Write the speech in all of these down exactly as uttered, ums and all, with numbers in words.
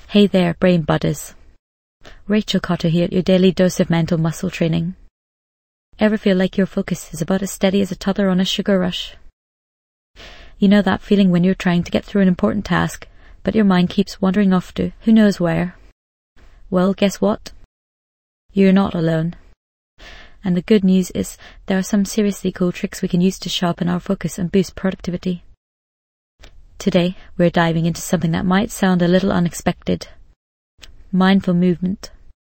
Hey there, brain buddies. Rachel Cotter here at your daily dose of mental muscle training. Ever feel like your focus is about as steady as a toddler on a sugar rush? You know that feeling when you're trying to get through an important task, but your mind keeps wandering off to who knows where? Well, guess what? You're not alone. And the good news is there are some seriously cool tricks we can use to sharpen our focus and boost productivity. Today, we're diving into something that might sound a little unexpected. Mindful movement.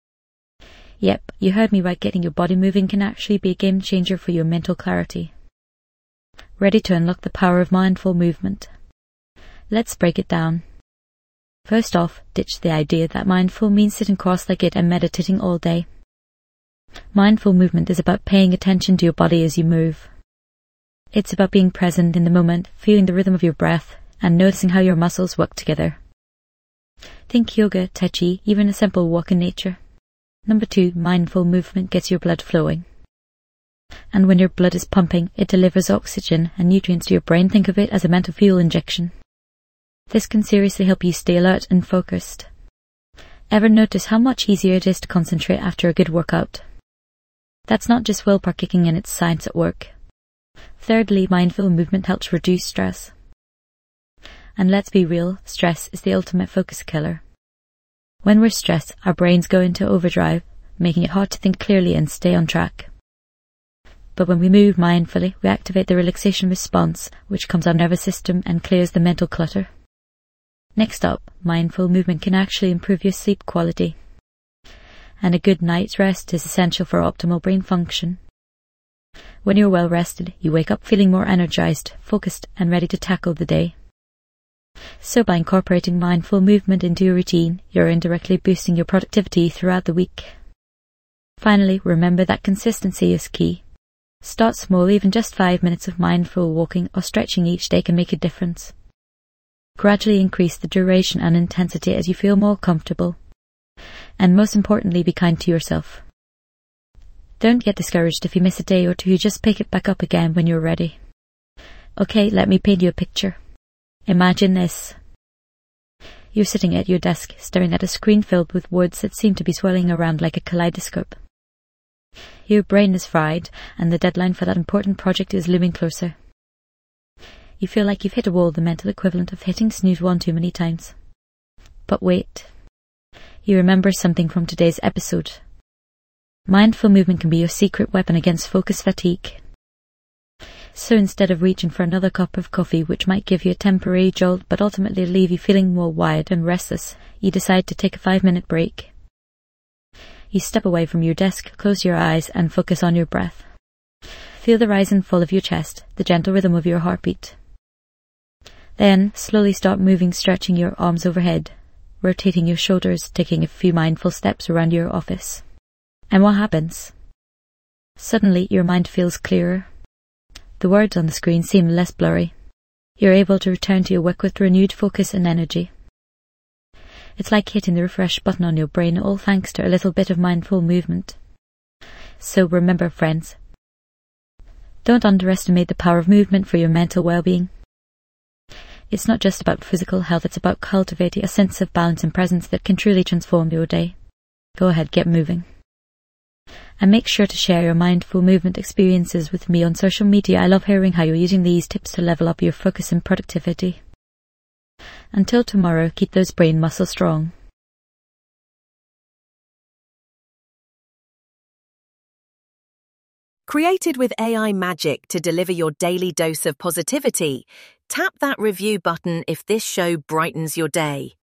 Yep, you heard me right, getting your body moving can actually be a game changer for your mental clarity. Ready to unlock the power of mindful movement? Let's break it down. First off, ditch the idea that mindful means sitting cross-legged and meditating all day. Mindful movement is about paying attention to your body as you move. It's about being present in the moment, feeling the rhythm of your breath, and noticing how your muscles work together. Think yoga, tai chi, even a simple walk in nature. Number two, mindful movement gets your blood flowing. And when your blood is pumping, it delivers oxygen and nutrients to your brain. Think of it as a mental fuel injection. This can seriously help you stay alert and focused. Ever notice how much easier it is to concentrate after a good workout? That's not just willpower kicking in, it's science at work. Thirdly, mindful movement helps reduce stress. And let's be real, stress is the ultimate focus killer. When we're stressed, our brains go into overdrive, making it hard to think clearly and stay on track. But when we move mindfully, we activate the relaxation response, which calms our nervous system and clears the mental clutter. Next up, mindful movement can actually improve your sleep quality. And a good night's rest is essential for optimal brain function. When you're well rested, you wake up feeling more energized, focused, and ready to tackle the day. So by incorporating mindful movement into your routine, you're indirectly boosting your productivity throughout the week. Finally, remember that consistency is key. Start small, even just five minutes of mindful walking or stretching each day can make a difference. Gradually increase the duration and intensity as you feel more comfortable. And most importantly, be kind to yourself. Don't get discouraged if you miss a day or two, just pick it back up again when you're ready. Okay, let me paint you a picture. Imagine this. You're sitting at your desk, staring at a screen filled with words that seem to be swirling around like a kaleidoscope. Your brain is fried, and the deadline for that important project is looming closer. You feel like you've hit a wall, the mental equivalent of hitting snooze one too many times. But wait. You remember something from today's episode. Mindful movement can be your secret weapon against focus fatigue. So instead of reaching for another cup of coffee, which might give you a temporary jolt but ultimately leave you feeling more wired and restless, you decide to take a five-minute break. You step away from your desk, close your eyes, and focus on your breath. Feel the rise and fall of your chest, the gentle rhythm of your heartbeat. Then, slowly start moving, stretching your arms overhead, rotating your shoulders, taking a few mindful steps around your office. And what happens? Suddenly, your mind feels clearer. The words on the screen seem less blurry. You're able to return to your work with renewed focus and energy. It's like hitting the refresh button on your brain, all thanks to a little bit of mindful movement. So remember, friends, don't underestimate the power of movement for your mental well-being. It's not just about physical health, it's about cultivating a sense of balance and presence that can truly transform your day. Go ahead, get moving. And make sure to share your mindful movement experiences with me on social media. I love hearing how you're using these tips to level up your focus and productivity. Until tomorrow, keep those brain muscles strong. Created with A I magic to deliver your daily dose of positivity, tap that review button if this show brightens your day.